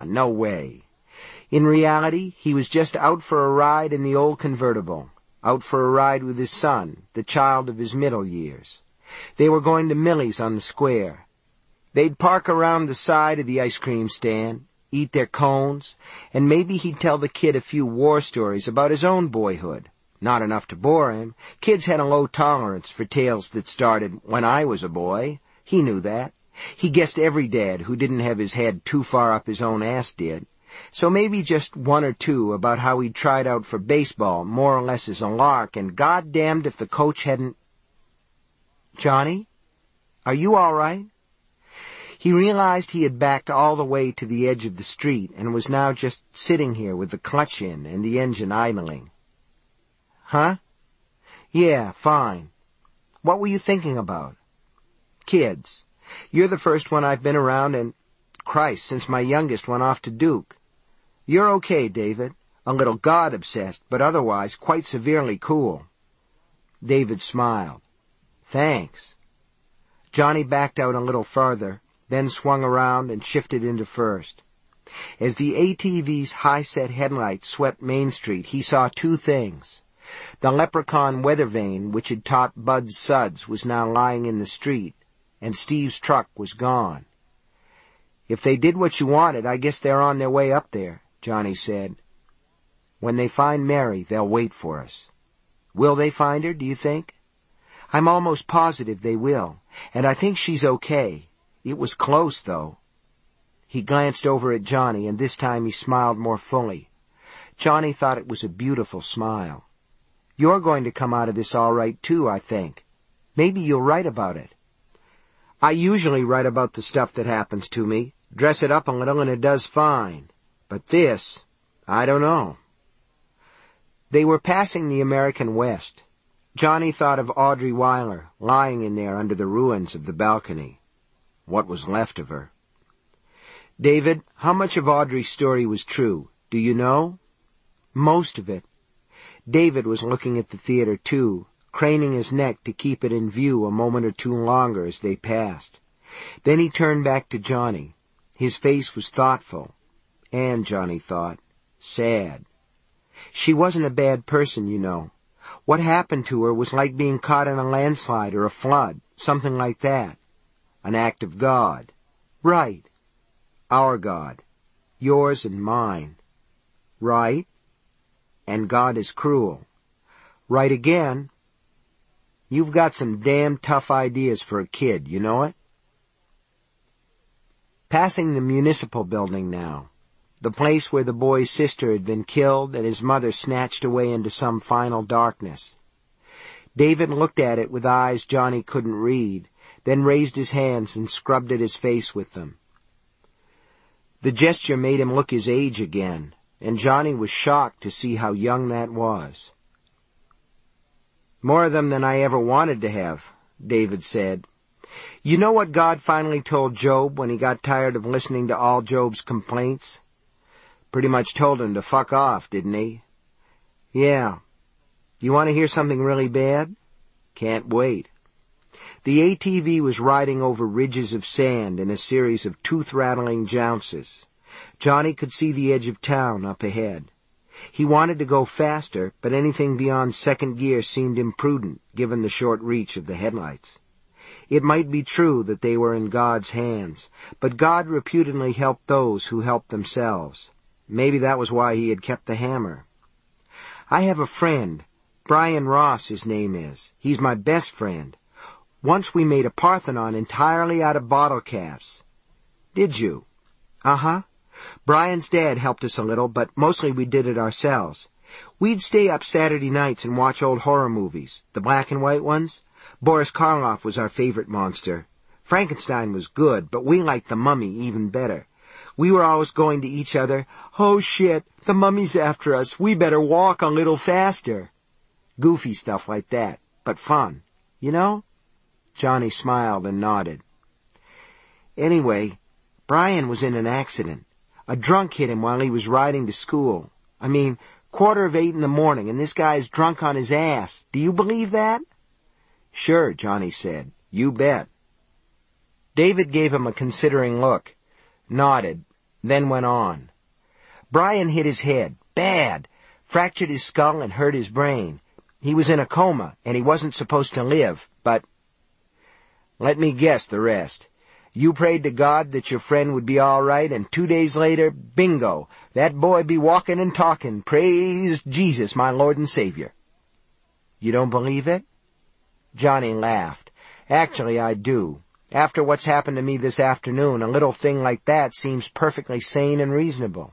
no way. In reality, he was just out for a ride in the old convertible, out for a ride with his son, the child of his middle years. They were going to Millie's on the square. They'd park around the side of the ice cream stand, eat their cones, and maybe he'd tell the kid a few war stories about his own boyhood. Not enough to bore him. Kids had a low tolerance for tales that started when I was a boy. He knew that. He guessed every dad who didn't have his head too far up his own ass did. So maybe just one or two about how he'd tried out for baseball more or less as a lark, and goddamned if the coach hadn't... Johnny? Are you all right? He realized he had backed all the way to the edge of the street and was now just sitting here with the clutch in and the engine idling. Huh? Yeah, fine. What were you thinking about? Kids. You're the first one I've been around and, Christ, since my youngest went off to Duke. You're okay, David. A little God-obsessed, but otherwise quite severely cool. David smiled. Thanks. Johnny backed out a little farther, then swung around and shifted into first. As the ATV's high-set headlights swept Main Street, he saw two things. The leprechaun weather vane which had taught Bud Suds was now lying in the street, and Steve's truck was gone. If they did what you wanted, I guess they're on their way up there, Johnny said. When they find Mary, they'll wait for us. Will they find her, do you think? I'm almost positive they will, and I think she's okay. It was close, though. He glanced over at Johnny, and this time he smiled more fully. Johnny thought it was a beautiful smile. You're going to come out of this all right, too, I think. Maybe you'll write about it. I usually write about the stuff that happens to me, dress it up a little, and it does fine. But this, I don't know. They were passing the American West. Johnny thought of Audrey Weiler, lying in there under the ruins of the balcony. What was left of her. David, how much of Audrey's story was true? Do you know? Most of it. David was looking at the theater, too, craning his neck to keep it in view a moment or two longer as they passed. Then he turned back to Johnny. His face was thoughtful, and, Johnny thought, sad. She wasn't a bad person, you know. What happened to her was like being caught in a landslide or a flood, something like that. An act of God. Right. Our God. Yours and mine. Right. And God is cruel. Right again. You've got some damn tough ideas for a kid, you know it? Passing the municipal building now. The place where the boy's sister had been killed and his mother snatched away into some final darkness. David looked at it with eyes Johnny couldn't read, then raised his hands and scrubbed at his face with them. The gesture made him look his age again, and Johnny was shocked to see how young that was. More of them than I ever wanted to have, David said. You know what God finally told Job when he got tired of listening to all Job's complaints? Pretty much told him to fuck off, didn't he? Yeah. You want to hear something really bad? Can't wait. The ATV was riding over ridges of sand in a series of tooth-rattling jounces. Johnny could see the edge of town up ahead. He wanted to go faster, but anything beyond second gear seemed imprudent, given the short reach of the headlights. It might be true that they were in God's hands, but God reputedly helped those who helped themselves. Maybe that was why he had kept the hammer. I have a friend. Brian Ross, his name is. He's my best friend. Once we made a Parthenon entirely out of bottle caps. Did you? Uh-huh. Brian's dad helped us a little, but mostly we did it ourselves. We'd stay up Saturday nights and watch old horror movies, the black and white ones. Boris Karloff was our favorite monster. Frankenstein was good, but we liked the Mummy even better. We were always going to each other, "Oh shit, the mummy's after us, we better walk a little faster." Goofy stuff like that, but fun. You know? Johnny smiled and nodded. Anyway, Brian was in an accident. A drunk hit him while he was riding to school. 8:15 in the morning, and this guy's drunk on his ass. Do you believe that? Sure, Johnny said. You bet. David gave him a considering look, nodded, then went on. Brian hit his head. Bad. Fractured his skull and hurt his brain. He was in a coma, and he wasn't supposed to live, but... Let me guess the rest. You prayed to God that your friend would be all right, and 2 days later, bingo, that boy be walking and talking. Praise Jesus, my Lord and Savior. You don't believe it? Johnny laughed. Actually, I do. After what's happened to me this afternoon, a little thing like that seems perfectly sane and reasonable.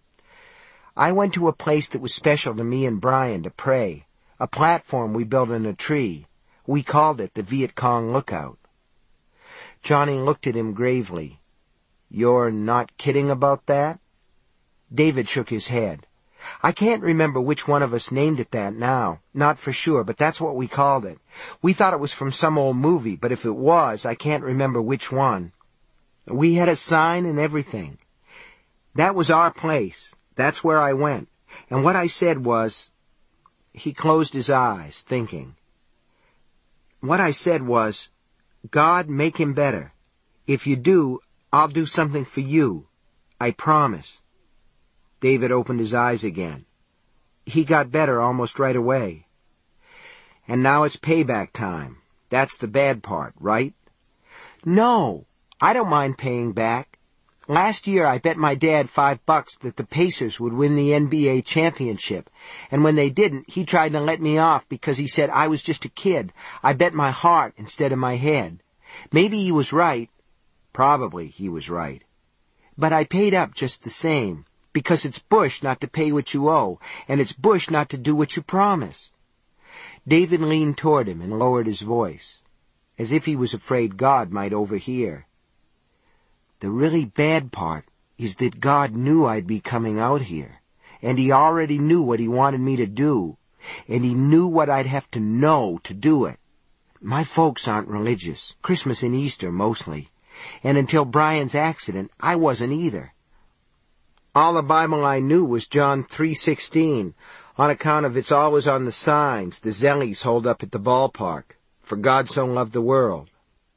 I went to a place that was special to me and Brian to pray, a platform we built in a tree. We called it the Viet Cong Lookout. Johnny looked at him gravely. You're not kidding about that? David shook his head. I can't remember which one of us named it that now, not for sure, but that's what we called it. We thought it was from some old movie, but if it was, I can't remember which one. We had a sign and everything. That was our place. That's where I went. And what I said was... He closed his eyes, thinking. What I said was, God, make him better. If you do, I'll do something for you. I promise. David opened his eyes again. He got better almost right away. And now it's payback time. That's the bad part, right? No, I don't mind paying back. Last year I bet my dad $5 that the Pacers would win the NBA championship. And when they didn't, he tried to let me off because he said I was just a kid. I bet my heart instead of my head. Maybe he was right. Probably he was right. But I paid up just the same. Because it's Bush not to pay what you owe, and it's Bush not to do what you promise. David leaned toward him and lowered his voice, as if he was afraid God might overhear. The really bad part is that God knew I'd be coming out here, and he already knew what he wanted me to do, and he knew what I'd have to know to do it. My folks aren't religious, Christmas and Easter mostly, and until Brian's accident, I wasn't either. All the Bible I knew was John 3:16, on account of it's always on the signs the Zellies hold up at the ballpark, for God so loved the world.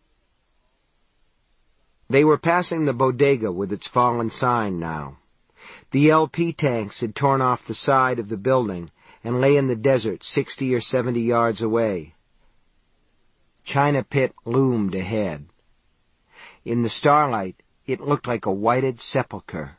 They were passing the bodega with its fallen sign now. The LP tanks had torn off the side of the building and lay in the desert 60 or 70 yards away. China Pit loomed ahead. In the starlight, it looked like a whited sepulchre.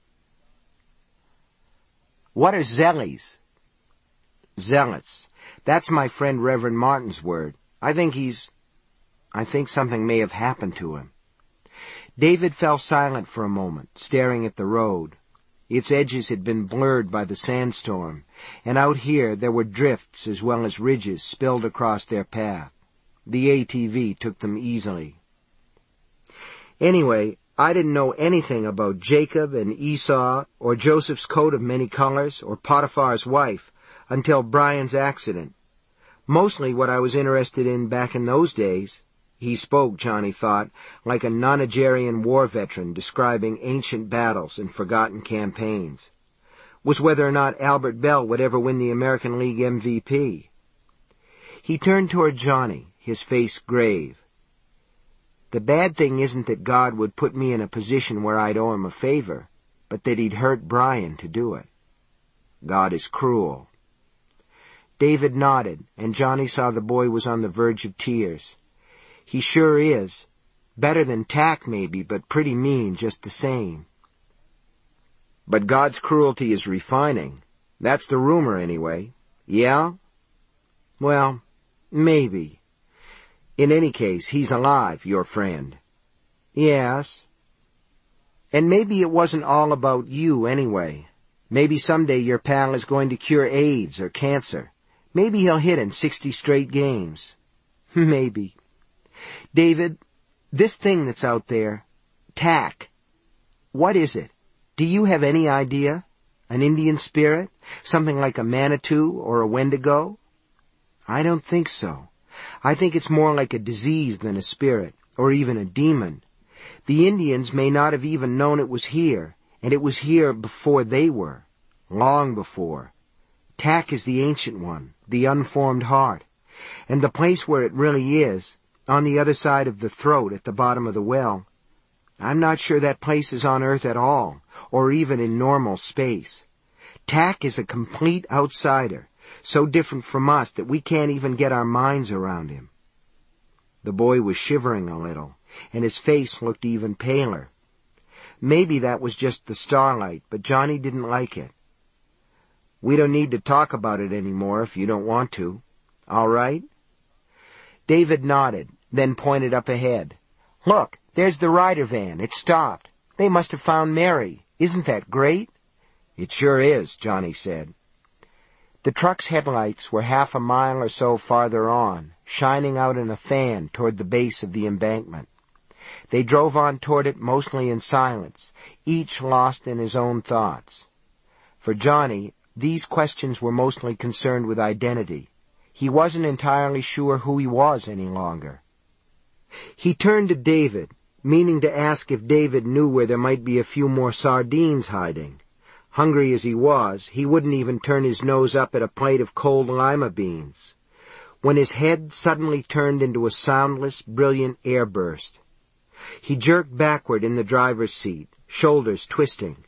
What are Zellies? Zealots. That's my friend Reverend Martin's word. I think something may have happened to him. David fell silent for a moment, staring at the road. Its edges had been blurred by the sandstorm, and out here there were drifts as well as ridges spilled across their path. The ATV took them easily. Anyway, I didn't know anything about Jacob and Esau, or Joseph's coat of many colors, or Potiphar's wife, until Brian's accident. Mostly what I was interested in back in those days, he spoke, Johnny thought, like a nonagerian war veteran describing ancient battles and forgotten campaigns, was whether or not Albert Bell would ever win the American League MVP. He turned toward Johnny, his face grave. The bad thing isn't that God would put me in a position where I'd owe him a favor, but that he'd hurt Brian to do it. God is cruel. David nodded, and Johnny saw the boy was on the verge of tears. He sure is. Better than Tack, maybe, but pretty mean just the same. But God's cruelty is refining. That's the rumor, anyway. Yeah? Well, maybe. In any case, he's alive, your friend. Yes. And maybe it wasn't all about you, anyway. Maybe someday your pal is going to cure AIDS or cancer. Maybe he'll hit in 60 straight games. Maybe. David, this thing that's out there, Tack, what is it? Do you have any idea? An Indian spirit? Something like a Manitou or a Wendigo? I don't think so. I think it's more like a disease than a spirit, or even a demon. The Indians may not have even known it was here, and it was here before they were. Long before. Tack is the ancient one, the unformed heart. And the place where it really is, on the other side of the throat at the bottom of the well, I'm not sure that place is on Earth at all, or even in normal space. Tack is a complete outsider, so different from us that we can't even get our minds around him." The boy was shivering a little, and his face looked even paler. Maybe that was just the starlight, but Johnny didn't like it. "We don't need to talk about it anymore if you don't want to. All right?" David nodded, then pointed up ahead. "Look, there's the Ryder van. It's stopped. They must have found Mary. Isn't that great?" "It sure is," Johnny said. The truck's headlights were half a mile or so farther on, shining out in a fan toward the base of the embankment. They drove on toward it mostly in silence, each lost in his own thoughts. For Johnny, these questions were mostly concerned with identity. He wasn't entirely sure who he was any longer. He turned to David, meaning to ask if David knew where there might be a few more sardines hiding. Hungry as he was, he wouldn't even turn his nose up at a plate of cold lima beans, when his head suddenly turned into a soundless, brilliant airburst. He jerked backward in the driver's seat, shoulders twisting.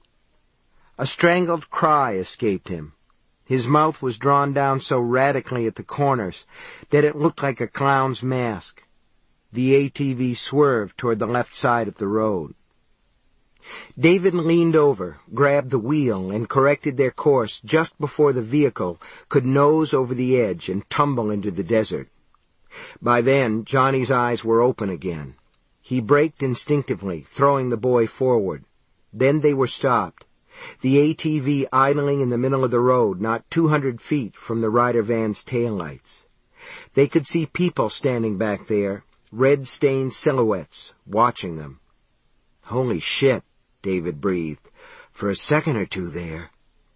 A strangled cry escaped him. His mouth was drawn down so radically at the corners that it looked like a clown's mask. The ATV swerved toward the left side of the road. David leaned over, grabbed the wheel, and corrected their course just before the vehicle could nose over the edge and tumble into the desert. By then, Johnny's eyes were open again. He braked instinctively, throwing the boy forward. Then they were stopped, the ATV idling in the middle of the road, not 200 feet from the Ryder van's taillights. They could see people standing back there, red-stained silhouettes, watching them. "Holy shit," David breathed. "For a second or two there."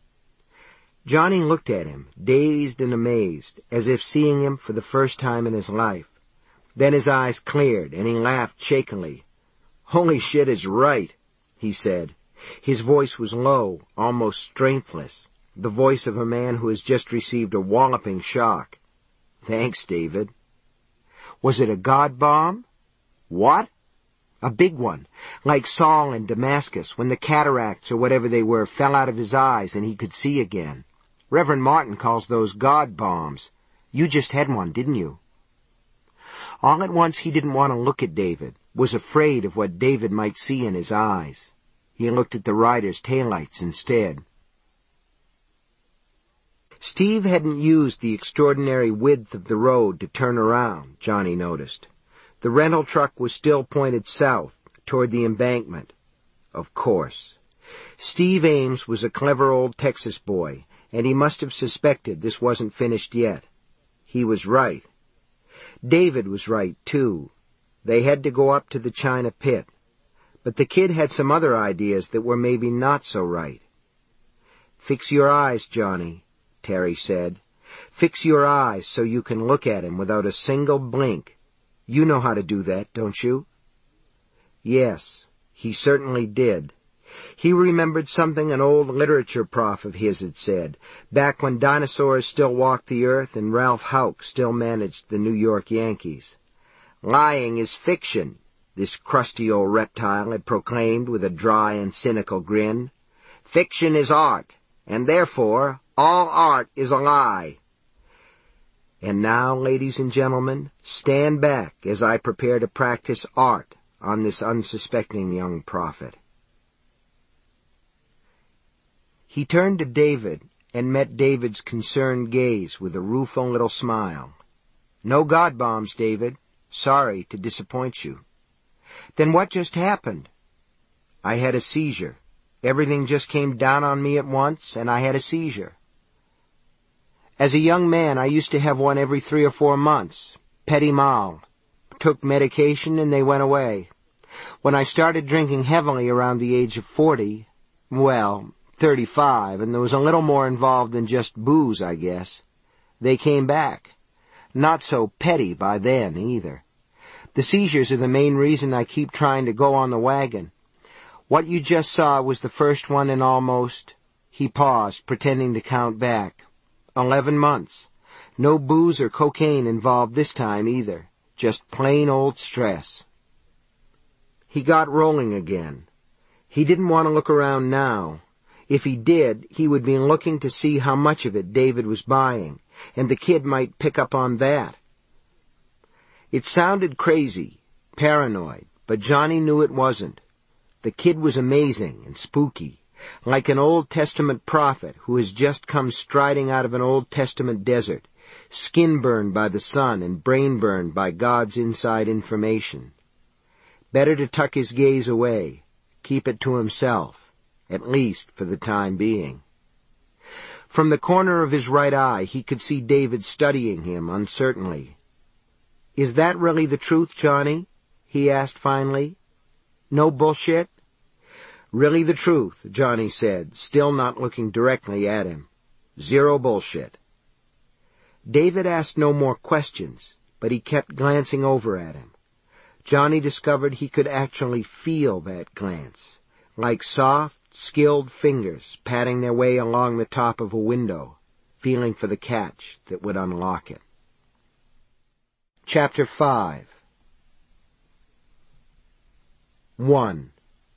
Johnny looked at him, dazed and amazed, as if seeing him for the first time in his life. Then his eyes cleared, and he laughed shakily. "Holy shit is right," he said. His voice was low, almost strengthless, the voice of a man who has just received a walloping shock. "Thanks, David." "Was it a God bomb?" "What?" "A big one, like Saul in Damascus, when the cataracts or whatever they were fell out of his eyes and he could see again. Reverend Martin calls those God bombs. You just had one, didn't you?" All at once he didn't want to look at David, was afraid of what David might see in his eyes. He looked at the rider's taillights instead. Steve hadn't used the extraordinary width of the road to turn around, Johnny noticed. The rental truck was still pointed south, toward the embankment. Of course. Steve Ames was a clever old Texas boy, and he must have suspected this wasn't finished yet. He was right. David was right, too. They had to go up to the China pit. But the kid had some other ideas that were maybe not so right. "Fix your eyes, Johnny," Terry said. "Fix your eyes so you can look at him without a single blink. You know how to do that, don't you?" Yes, he certainly did. He remembered something an old literature prof of his had said, back when dinosaurs still walked the earth and Ralph Houck still managed the New York Yankees. "Lying is fiction," this crusty old reptile had proclaimed with a dry and cynical grin. "Fiction is art, and therefore all art is a lie." And now, ladies and gentlemen, stand back as I prepare to practice art on this unsuspecting young prophet. He turned to David and met David's concerned gaze with a rueful little smile. "No God bombs, David. Sorry to disappoint you." "Then what just happened?" "I had a seizure. Everything just came down on me at once, and I had a seizure. As a young man, I used to have one every 3 or 4 months. Petit mal. Took medication, and they went away. When I started drinking heavily around the age of 40, 35, and there was a little more involved than just booze, I guess. They came back. Not so petty by then, either. The seizures are the main reason I keep trying to go on the wagon. What you just saw was the first one in almost—" He paused, pretending to count back. 11 months. No booze or cocaine involved this time, either. Just plain old stress. He got rolling again. He didn't want to look around now. If he did, he would be looking to see how much of it David was buying, and the kid might pick up on that. It sounded crazy, paranoid, but Johnny knew it wasn't. The kid was amazing and spooky, like an Old Testament prophet who has just come striding out of an Old Testament desert, skin-burned by the sun and brain-burned by God's inside information. Better to tuck his gaze away, keep it to himself, at least for the time being. From the corner of his right eye, he could see David studying him uncertainly. "Is that really the truth, Johnny?" he asked finally. "No bullshit?" "Really the truth," Johnny said, still not looking directly at him. "Zero bullshit." David asked no more questions, but he kept glancing over at him. Johnny discovered he could actually feel that glance, like soft, skilled fingers patting their way along the top of a window, feeling for the catch that would unlock it. Chapter 5 1.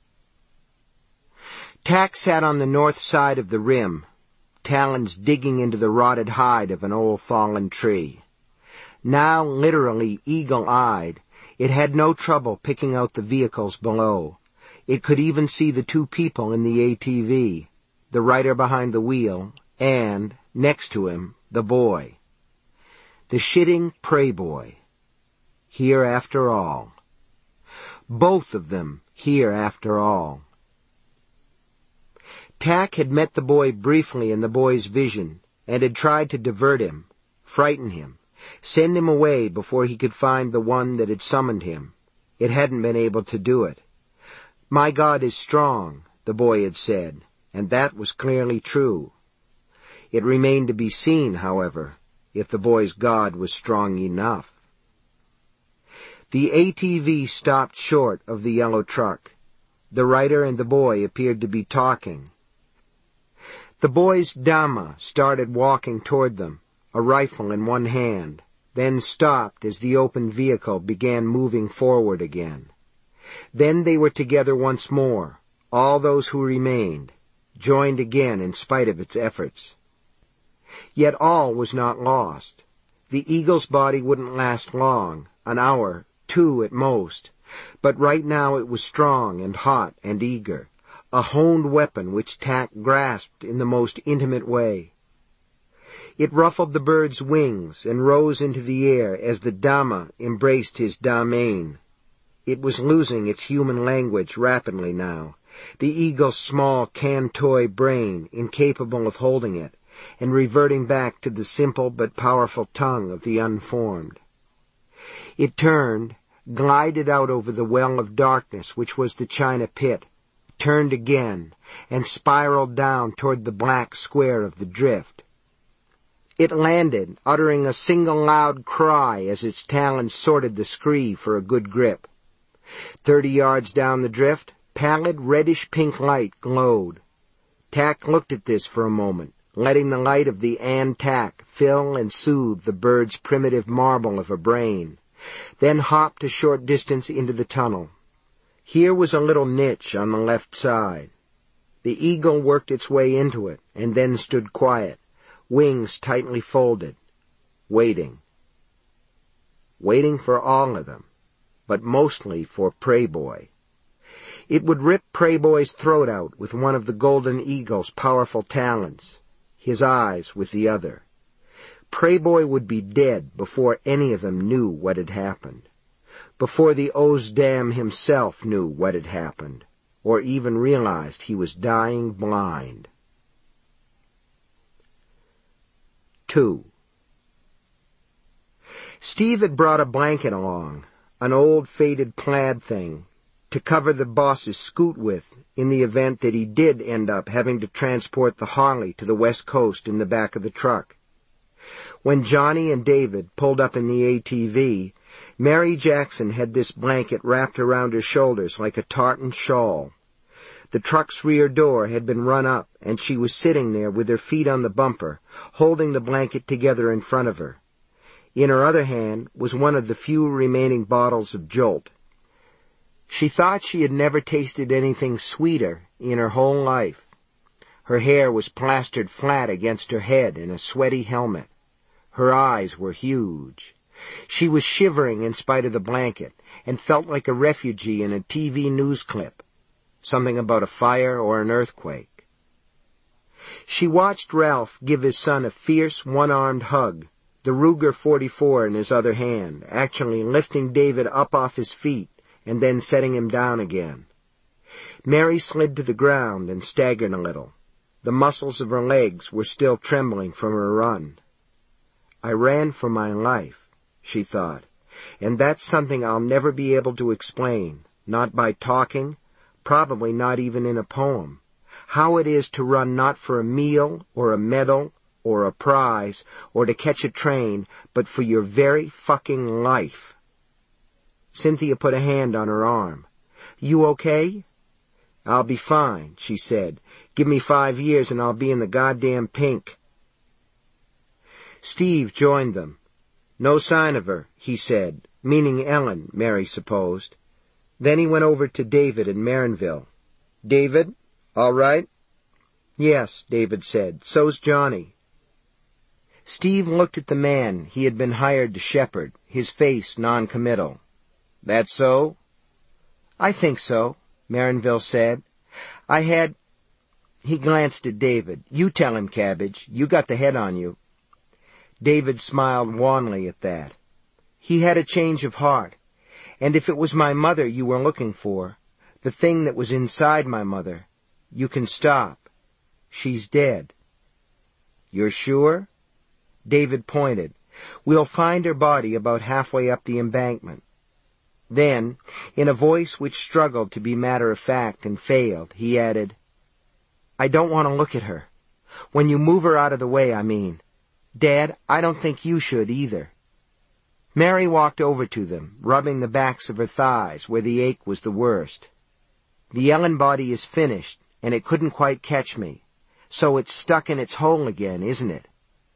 Tack sat on the north side of the rim, talons digging into the rotted hide of an old fallen tree. Now literally eagle-eyed, it had no trouble picking out the vehicles below. It could even see the two people in the ATV, the rider behind the wheel, and, next to him, the boy. The shitting prey boy. Here after all. Both of them here after all. Tack had met the boy briefly in the boy's vision, and had tried to divert him, frighten him, send him away before he could find the one that had summoned him. It hadn't been able to do it. "My God is strong," the boy had said, and that was clearly true. It remained to be seen, however, if the boy's God was strong enough. The ATV stopped short of the yellow truck. The rider and the boy appeared to be talking. The boy's Dama started walking toward them, a rifle in one hand, then stopped as the open vehicle began moving forward again. Then they were together once more, all those who remained, joined again in spite of its efforts. Yet all was not lost. The eagle's body wouldn't last long, an hour, 2 at most, but right now it was strong and hot and eager, a honed weapon which Tack grasped in the most intimate way. It ruffled the bird's wings and rose into the air as the Dama embraced his Damain. It was losing its human language rapidly now, the eagle's small can-toy brain incapable of holding it, and reverting back to the simple but powerful tongue of the unformed. It turned, glided out over the well of darkness which was the China pit, turned again, and spiraled down toward the black square of the drift. It landed, uttering a single loud cry as its talons sorted the scree for a good grip. 30 yards down the drift, pallid reddish-pink light glowed. Tack looked at this for a moment, letting the light of the Tack fill and soothe the bird's primitive marble of a brain, then hopped a short distance into the tunnel. Here was a little niche on the left side. The eagle worked its way into it, and then stood quiet, wings tightly folded, waiting. Waiting for all of them, but mostly for Prey Boy. It would rip Prey Boy's throat out with one of the golden eagle's powerful talons, his eyes with the other. Prey Boy would be dead before any of them knew what had happened, before the Ozdam himself knew what had happened, or even realized he was dying blind. 2. Steve had brought a blanket along, an old faded plaid thing, to cover the boss's scoot with in the event that he did end up having to transport the Harley to the West Coast in the back of the truck. When Johnny and David pulled up in the ATV, Mary Jackson had this blanket wrapped around her shoulders like a tartan shawl. The truck's rear door had been run up, and she was sitting there with her feet on the bumper, holding the blanket together in front of her. In her other hand was one of the few remaining bottles of Jolt. She thought she had never tasted anything sweeter in her whole life. Her hair was plastered flat against her head in a sweaty helmet. Her eyes were huge. She was shivering in spite of the blanket and felt like a refugee in a TV news clip. Something about a fire or an earthquake. She watched Ralph give his son a fierce, one-armed hug, the Ruger 44 in his other hand, actually lifting David up off his feet and then setting him down again. Mary slid to the ground and staggered a little. The muscles of her legs were still trembling from her run. I ran for my life, she thought, and that's something I'll never be able to explain, not by talking, probably not even in a poem. How it is to run not for a meal or a medal or a prize or to catch a train, but for your very fucking life. Cynthia put a hand on her arm. You okay? I'll be fine, she said. Give me 5 years and I'll be in the goddamn pink. Steve joined them. No sign of her, he said, meaning Ellen, Mary supposed. Then he went over to David in Marinville. David, all right? Yes, David said. So's Johnny. Steve looked at the man he had been hired to shepherd, his face non-committal. That so? I think so, Marinville said. He glanced at David. You tell him, Cabbage. You got the head on you. David smiled wanly at that. He had a change of heart. And if it was my mother you were looking for, the thing that was inside my mother, you can stop. She's dead. You're sure? David pointed. We'll find her body about halfway up the embankment. Then, in a voice which struggled to be matter-of-fact and failed, he added, I don't want to look at her. When you move her out of the way, I mean. Dad, I don't think you should either. Mary walked over to them, rubbing the backs of her thighs where the ache was the worst. The Ellen body is finished, and it couldn't quite catch me. So it's stuck in its hole again, isn't it?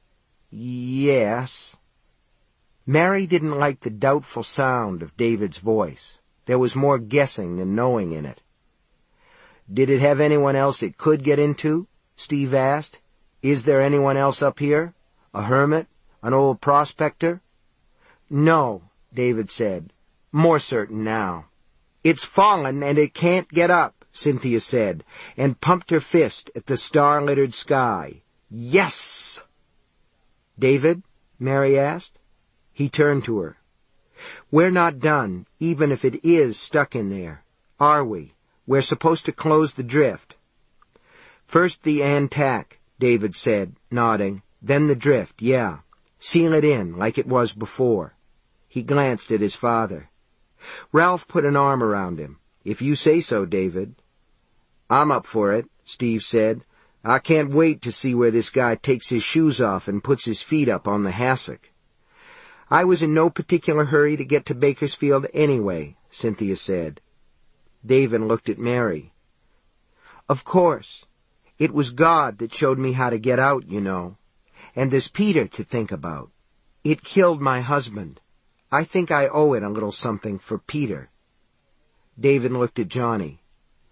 Yes. Mary didn't like the doubtful sound of David's voice. There was more guessing than knowing in it. Did it have anyone else it could get into? Steve asked. Is there anyone else up here? A hermit? An old prospector? No, David said. More certain now. It's fallen and it can't get up, Cynthia said, and pumped her fist at the star-littered sky. Yes! David? Mary asked. He turned to her. We're not done, even if it is stuck in there. Are we? We're supposed to close the drift. First the antac, David said, nodding. Then the drift, yeah. Seal it in, like it was before. He glanced at his father. Ralph put an arm around him. If you say so, David. I'm up for it, Steve said. I can't wait to see where this guy takes his shoes off and puts his feet up on the hassock. I was in no particular hurry to get to Bakersfield anyway, Cynthia said. David looked at Mary. Of course. It was God that showed me how to get out, you know. And there's Peter to think about. It killed my husband. I think I owe it a little something for Peter. David looked at Johnny.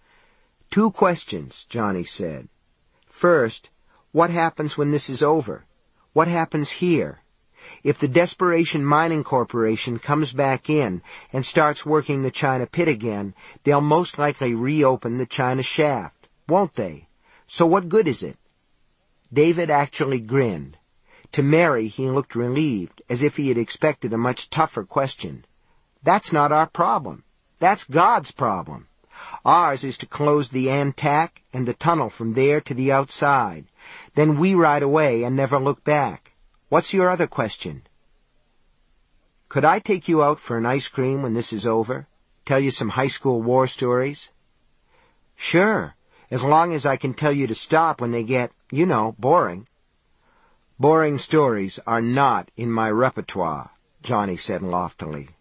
2 questions, Johnny said. First, what happens when this is over? What happens here? If the Desperation Mining Corporation comes back in and starts working the China pit again, they'll most likely reopen the China shaft, won't they? So what good is it? David actually grinned. To Mary, he looked relieved, as if he had expected a much tougher question. That's not our problem. That's God's problem. Ours is to close the antac and the tunnel from there to the outside. Then we ride away and never look back. What's your other question? Could I take you out for an ice cream when this is over? Tell you some high school war stories? Sure, as long as I can tell you to stop when they get, boring. Boring stories are not in my repertoire, Johnny said loftily.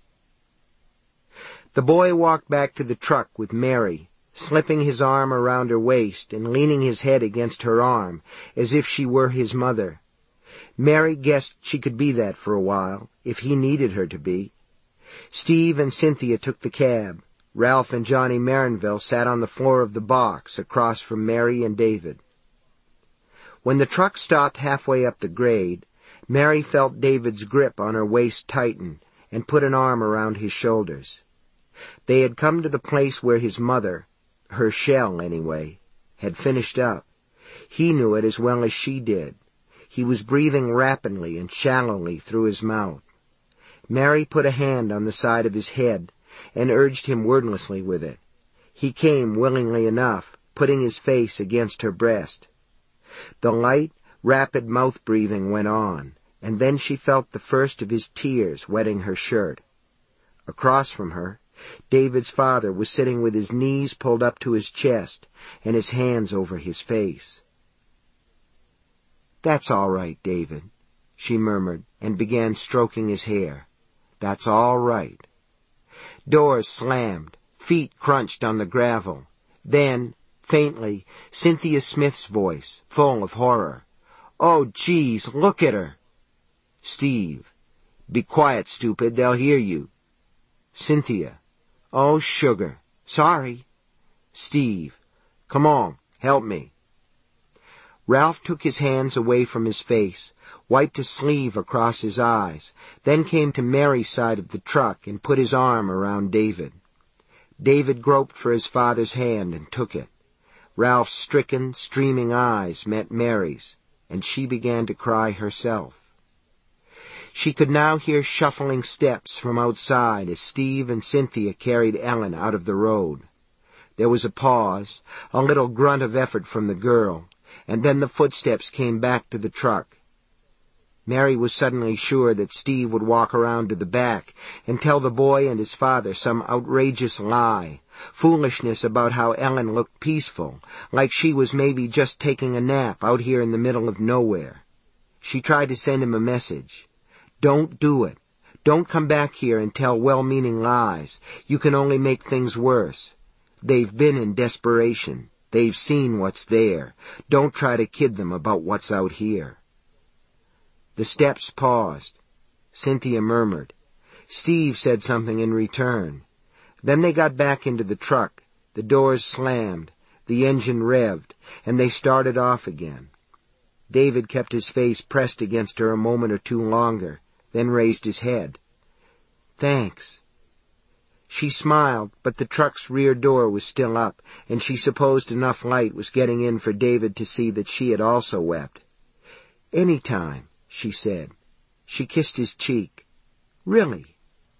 The boy walked back to the truck with Mary, slipping his arm around her waist and leaning his head against her arm, as if she were his mother. Mary guessed she could be that for a while, if he needed her to be. Steve and Cynthia took the cab. Ralph and Johnny Marinville sat on the floor of the box across from Mary and David. When the truck stopped halfway up the grade, Mary felt David's grip on her waist tighten and put an arm around his shoulders. They had come to the place where his mother, her shell anyway, had finished up. He knew it as well as she did. He was breathing rapidly and shallowly through his mouth. Mary put a hand on the side of his head and urged him wordlessly with it. He came willingly enough, putting his face against her breast. The light, rapid mouth-breathing went on, and then she felt the first of his tears wetting her shirt. Across from her, David's father was sitting with his knees pulled up to his chest and his hands over his face. "That's all right, David," she murmured, and began stroking his hair. "That's all right." Doors slammed. Feet crunched on the gravel. Then, faintly, Cynthia Smith's voice, full of horror. "Oh, geez, look at her!" Steve. "Be quiet, stupid, they'll hear you." Cynthia. "Oh, sugar. Sorry." Steve. "Come on, help me." Ralph took his hands away from his face, wiped a sleeve across his eyes, then came to Mary's side of the truck and put his arm around David. David groped for his father's hand and took it. Ralph's stricken, streaming eyes met Mary's, and she began to cry herself. She could now hear shuffling steps from outside as Steve and Cynthia carried Ellen out of the road. There was a pause, a little grunt of effort from the girl, and then the footsteps came back to the truck. Mary was suddenly sure that Steve would walk around to the back and tell the boy and his father some outrageous lie, foolishness about how Ellen looked peaceful, like she was maybe just taking a nap out here in the middle of nowhere. She tried to send him a message. "Don't do it. Don't come back here and tell well-meaning lies. You can only make things worse. They've been in desperation. They've seen what's there. Don't try to kid them about what's out here." The steps paused. Cynthia murmured. Steve said something in return. Then they got back into the truck. The doors slammed, the engine revved, and they started off again. David kept his face pressed against her a moment or two longer, then raised his head. "Thanks." She smiled, but the truck's rear door was still up, and she supposed enough light was getting in for David to see that she had also wept. "Any time," she said. She kissed his cheek. "Really?"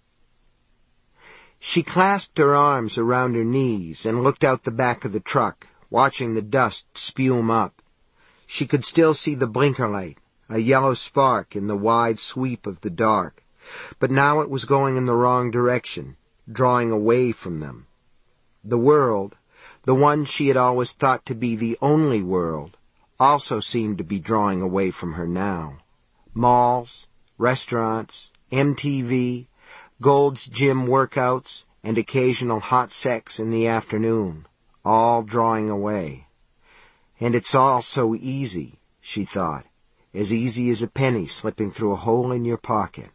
She clasped her arms around her knees and looked out the back of the truck, watching the dust spume up. She could still see the blinker light, a yellow spark in the wide sweep of the dark, but now it was going in the wrong direction, drawing away from them. The world, the one she had always thought to be the only world, also seemed to be drawing away from her now. Malls, restaurants, MTV, Gold's Gym workouts, and occasional hot sex in the afternoon, all drawing away. And it's all so easy, she thought, as easy as a penny slipping through a hole in your pocket.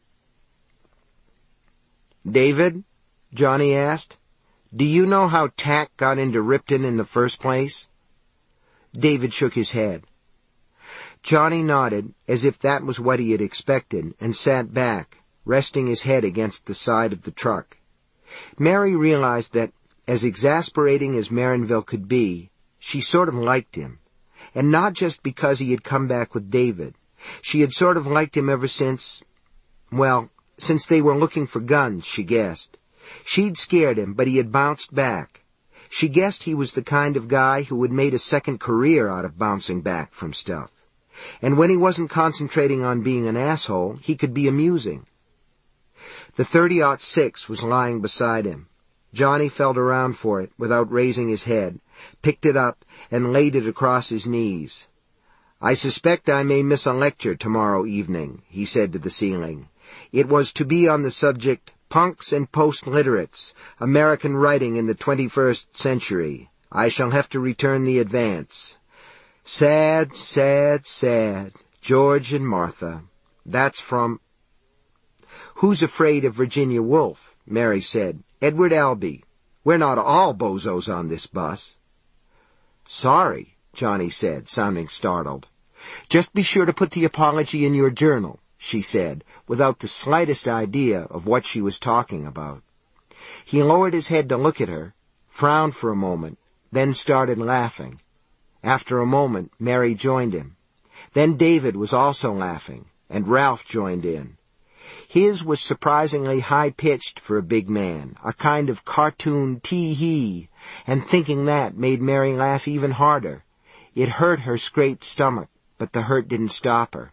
"David," Johnny asked, "do you know how Tack got into Ripton in the first place?" David shook his head. Johnny nodded, as if that was what he had expected, and sat back, resting his head against the side of the truck. Mary realized that, as exasperating as Marinville could be, she sort of liked him. And not just because he had come back with David. She had sort of liked him ever since, well, since they were looking for guns, she guessed. She'd scared him, but he had bounced back. She guessed he was the kind of guy who had made a second career out of bouncing back from stuff. And when he wasn't concentrating on being an asshole, he could be amusing. The .30-06 was lying beside him. Johnny felt around for it without raising his head, picked it up, and laid it across his knees. "I suspect I may miss a lecture tomorrow evening," he said to the ceiling. It was to be on the subject, Punks and Post-Literates, American Writing in the 21st Century. I shall have to return the advance. Sad, sad, sad. George and Martha. That's from... "Who's Afraid of Virginia Woolf?" Mary said. "Edward Albee. We're not all bozos on this bus." "Sorry," Johnny said, sounding startled. "Just be sure to put the apology in your journal," she said, without the slightest idea of what she was talking about. He lowered his head to look at her, frowned for a moment, then started laughing. After a moment, Mary joined him. Then David was also laughing, and Ralph joined in. His was surprisingly high-pitched for a big man, a kind of cartoon tee-hee, and thinking that made Mary laugh even harder. It hurt her scraped stomach, but the hurt didn't stop her.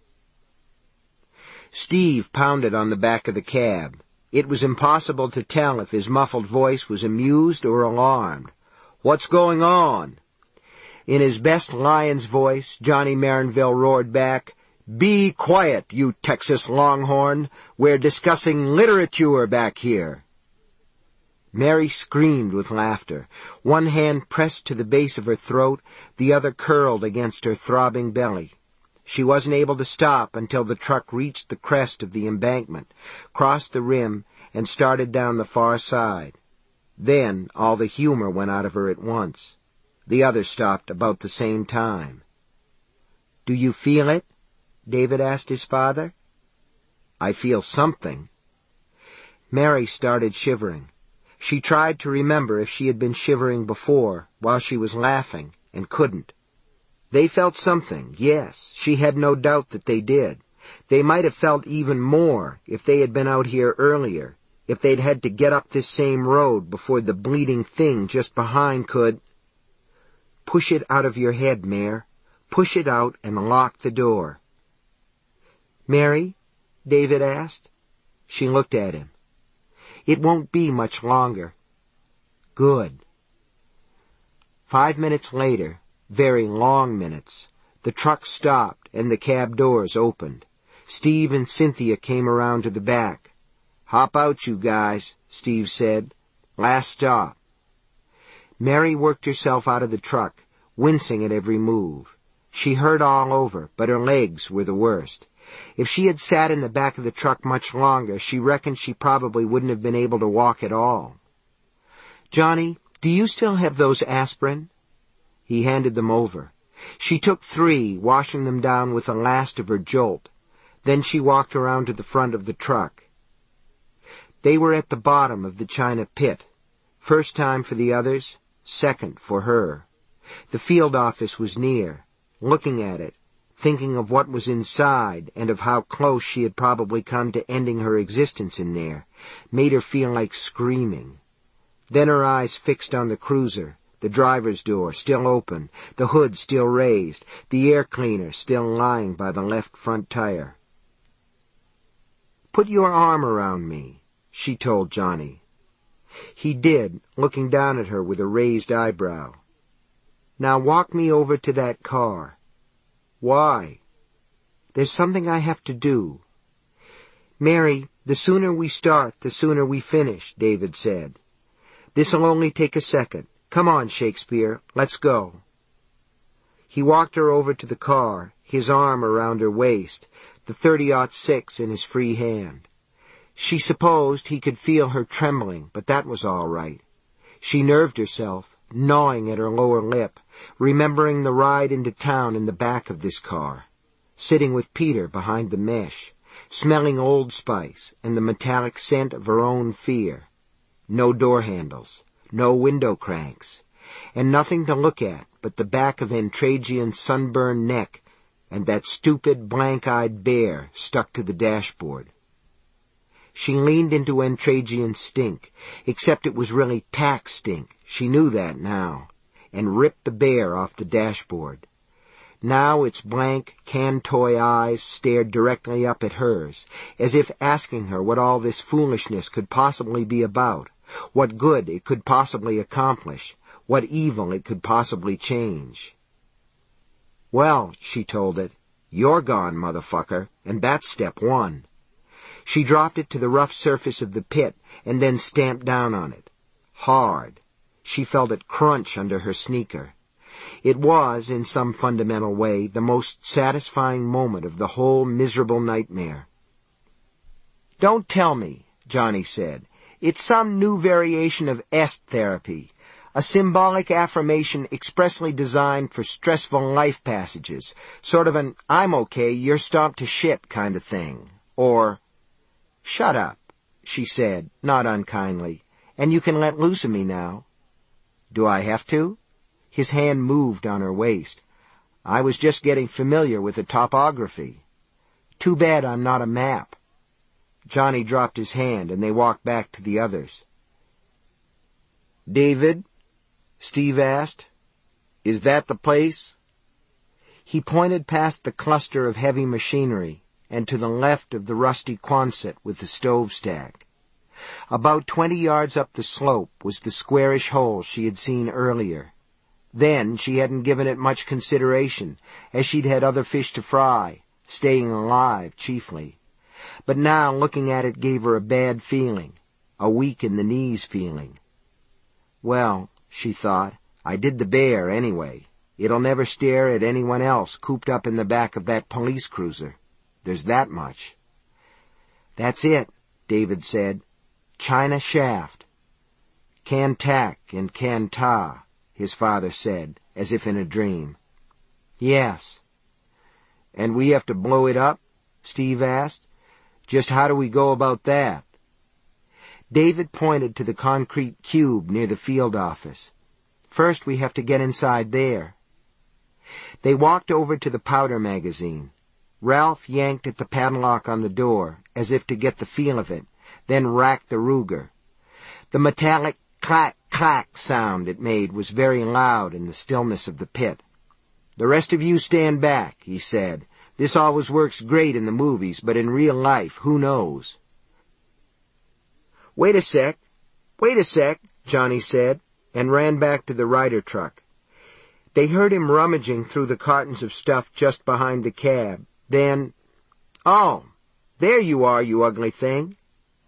Steve pounded on the back of the cab. It was impossible to tell if his muffled voice was amused or alarmed. "What's going on?" In his best lion's voice, Johnny Marinville roared back, "Be quiet, you Texas Longhorn. We're discussing literature back here." Mary screamed with laughter. One hand pressed to the base of her throat, the other curled against her throbbing belly. She wasn't able to stop until the truck reached the crest of the embankment, crossed the rim, and started down the far side. Then all the humor went out of her at once. The others stopped about the same time. "Do you feel it?" David asked his father. "I feel something." Mary started shivering. She tried to remember if she had been shivering before, while she was laughing, and couldn't. They felt something, yes, she had no doubt that they did. They might have felt even more if they had been out here earlier, if they'd had to get up this same road before the bleeding thing just behind could... "Push it out of your head, Mare. Push it out and lock the door." "Mary?" David asked. She looked at him. "It won't be much longer." "Good." 5 minutes later, very long minutes, the truck stopped and the cab doors opened. Steve and Cynthia came around to the back. "Hop out, you guys," Steve said. "Last stop." Mary worked herself out of the truck, wincing at every move. She hurt all over, but her legs were the worst. If she had sat in the back of the truck much longer, she reckoned she probably wouldn't have been able to walk at all. "Johnny, do you still have those aspirin?" He handed them over. She took 3, washing them down with the last of her jolt. Then she walked around to the front of the truck. They were at the bottom of the china pit. First time for the others, second for her. The field office was near. Looking at it, thinking of what was inside and of how close she had probably come to ending her existence in there, made her feel like screaming. Then her eyes fixed on the cruiser, the driver's door still open, the hood still raised, the air cleaner still lying by the left front tire. "Put your arm around me," she told Johnny. He did, looking down at her with a raised eyebrow. "Now walk me over to that car." "Why?" "There's something I have to do." "Mary, the sooner we start, the sooner we finish," David said. "This'll only take a second. Come on, Shakespeare, let's go." He walked her over to the car, his arm around her waist, the .30-06 in his free hand. She supposed he could feel her trembling, but that was all right. She nerved herself, gnawing at her lower lip, remembering the ride into town in the back of this car, sitting with Peter behind the mesh, smelling Old Spice and the metallic scent of her own fear. No door handles, no window cranks, and nothing to look at but the back of Entragian's sunburned neck and that stupid blank-eyed bear stuck to the dashboard. She leaned into Entragian's stink, except it was really tack stink, she knew that now, and ripped the bear off the dashboard. Now its blank, can-toy eyes stared directly up at hers, as if asking her what all this foolishness could possibly be about, what good it could possibly accomplish, what evil it could possibly change. "Well," she told it, "you're gone, motherfucker, and that's step 1. She dropped it to the rough surface of the pit and then stamped down on it. Hard. She felt it crunch under her sneaker. It was, in some fundamental way, the most satisfying moment of the whole miserable nightmare. "Don't tell me," Johnny said. It's some new variation of est therapy, a symbolic affirmation expressly designed for stressful life passages, sort of an I'm okay, you're stomped to shit kind of thing. Or, shut up, she said, not unkindly, and you can let loose of me now. Do I have to? His hand moved on her waist. I was just getting familiar with the topography. Too bad I'm not a map. Johnny dropped his hand, and they walked back to the others. David? Steve asked. Is that the place? He pointed past the cluster of heavy machinery and to the left of the rusty Quonset with the stove stack. About 20 yards up the slope was the squarish hole she had seen earlier. Then she hadn't given it much consideration, as she'd had other fish to fry, staying alive chiefly. But now looking at it gave her a bad feeling, a weak-in-the-knees feeling. Well, she thought, I did the bear anyway. It'll never stare at anyone else cooped up in the back of that police cruiser. There's that much. That's it, David said. China shaft. Cantac and Canta, his father said, as if in a dream. Yes. And we have to blow it up? Steve asked. Just how do we go about that? David pointed to the concrete cube near the field office. First we have to get inside there. They walked over to the powder magazine. Ralph yanked at the padlock on the door, as if to get the feel of it, then racked the Ruger. The metallic clack-clack sound it made was very loud in the stillness of the pit. The rest of you stand back, he said. This always works great in the movies, but in real life, who knows? Wait a sec, Johnny said, and ran back to the Ryder truck. They heard him rummaging through the cartons of stuff just behind the cab. Then, oh, there you are, you ugly thing.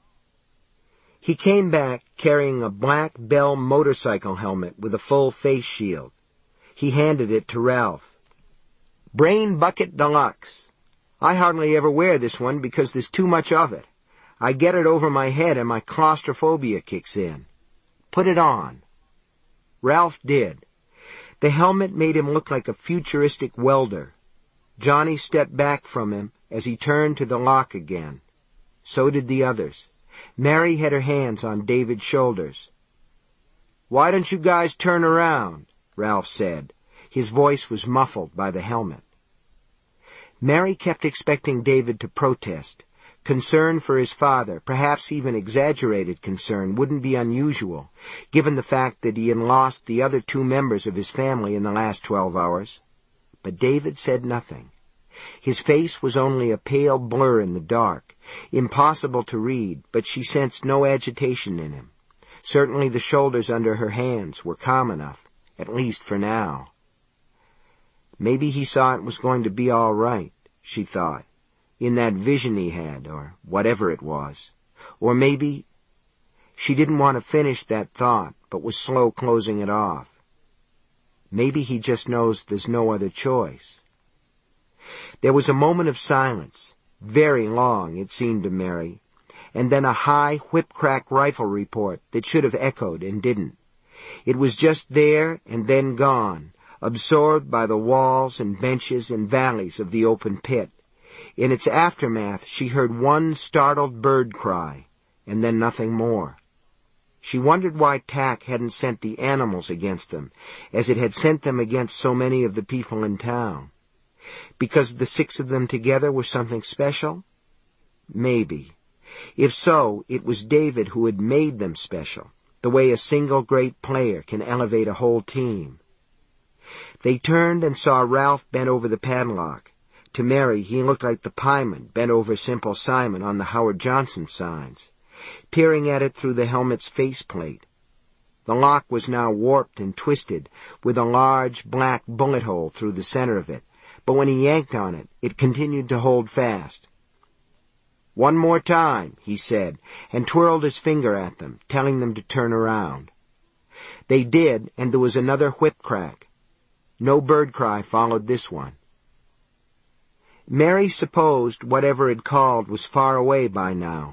He came back carrying a black Bell motorcycle helmet with a full face shield. He handed it to Ralph. Brain Bucket Deluxe. I hardly ever wear this one because there's too much of it. I get it over my head and my claustrophobia kicks in. Put it on. Ralph did. The helmet made him look like a futuristic welder. Johnny stepped back from him as he turned to the lock again. So did the others. Mary had her hands on David's shoulders. Why don't you guys turn around? Ralph said. His voice was muffled by the helmet. Mary kept expecting David to protest. Concern for his father, perhaps even exaggerated concern, wouldn't be unusual, given the fact that he had lost the other 2 members of his family in the last 12 hours. But David said nothing. His face was only a pale blur in the dark, impossible to read, but she sensed no agitation in him. Certainly the shoulders under her hands were calm enough, at least for now. Maybe he saw it was going to be all right, she thought, in that vision he had, or whatever it was. Or maybe... She didn't want to finish that thought, but was slow closing it off. Maybe he just knows there's no other choice. There was a moment of silence, very long, it seemed to Mary, and then a high whip-crack rifle report that should have echoed and didn't. It was just there and then gone, absorbed by the walls and benches and valleys of the open pit. In its aftermath she heard one startled bird cry, and then nothing more. She wondered why TAC hadn't sent the animals against them, as it had sent them against so many of the people in town. Because the 6 of them together were something special? Maybe. If so, it was David who had made them special, the way a single great player can elevate a whole team. They turned and saw Ralph bent over the padlock. To Mary, he looked like the pieman bent over Simple Simon on the Howard Johnson signs, peering at it through the helmet's faceplate. The lock was now warped and twisted, with a large black bullet hole through the center of it, but when he yanked on it, it continued to hold fast. "One more time," he said, and twirled his finger at them, telling them to turn around. They did, and there was another whip crack. No bird cry followed this one. Mary supposed whatever it called was far away by now,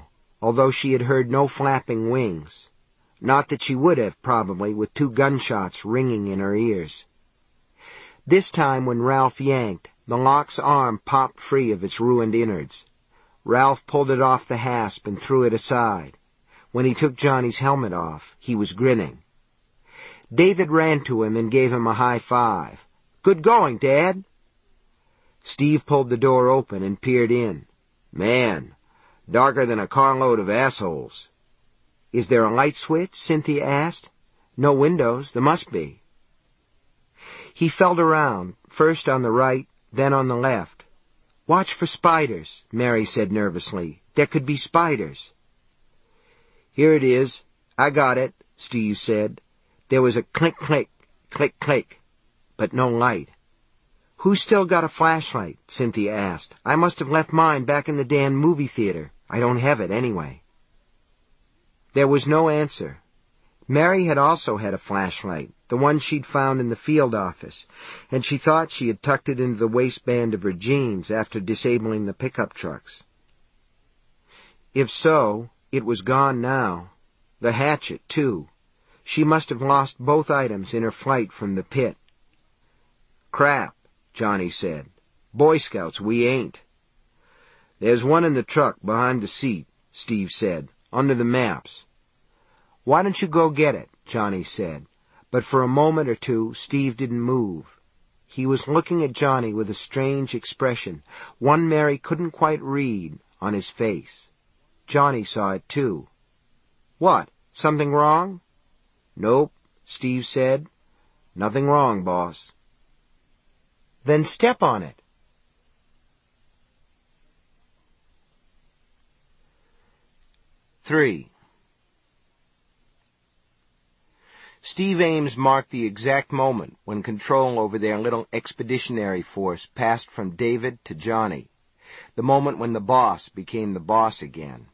although she had heard no flapping wings. Not that she would have, probably, with 2 gunshots ringing in her ears. This time when Ralph yanked, the lock's arm popped free of its ruined innards. Ralph pulled it off the hasp and threw it aside. When he took Johnny's helmet off, he was grinning. David ran to him and gave him a high five. "Good going, Dad." Steve pulled the door open and peered in. "Man, darker than a carload of assholes." "Is there a light switch?" Cynthia asked. "No windows. There must be." He felt around, first on the right, then on the left. "Watch for spiders," Mary said nervously. "There could be spiders." "Here it is. I got it," Steve said. There was a click-click, click-click, but no light. "Who's still got a flashlight?" Cynthia asked. "I must have left mine back in the damn movie theater. I don't have it anyway." There was no answer. Mary had also had a flashlight, the one she'd found in the field office, and she thought she had tucked it into the waistband of her jeans after disabling the pickup trucks. If so, it was gone now. The hatchet, too. She must have lost both items in her flight from the pit. "Crap," Johnny said. "Boy Scouts, we ain't." "There's one in the truck behind the seat," Steve said, "under the maps." "Why don't you go get it?" Johnny said. But for a moment or two, Steve didn't move. He was looking at Johnny with a strange expression, one Mary couldn't quite read, on his face. Johnny saw it too. "What? Something wrong?" "Nope," Steve said. "Nothing wrong, boss." "Then step on it." 3. Steve Ames marked the exact moment when control over their little expeditionary force passed from David to Johnny, the moment when the boss became the boss again.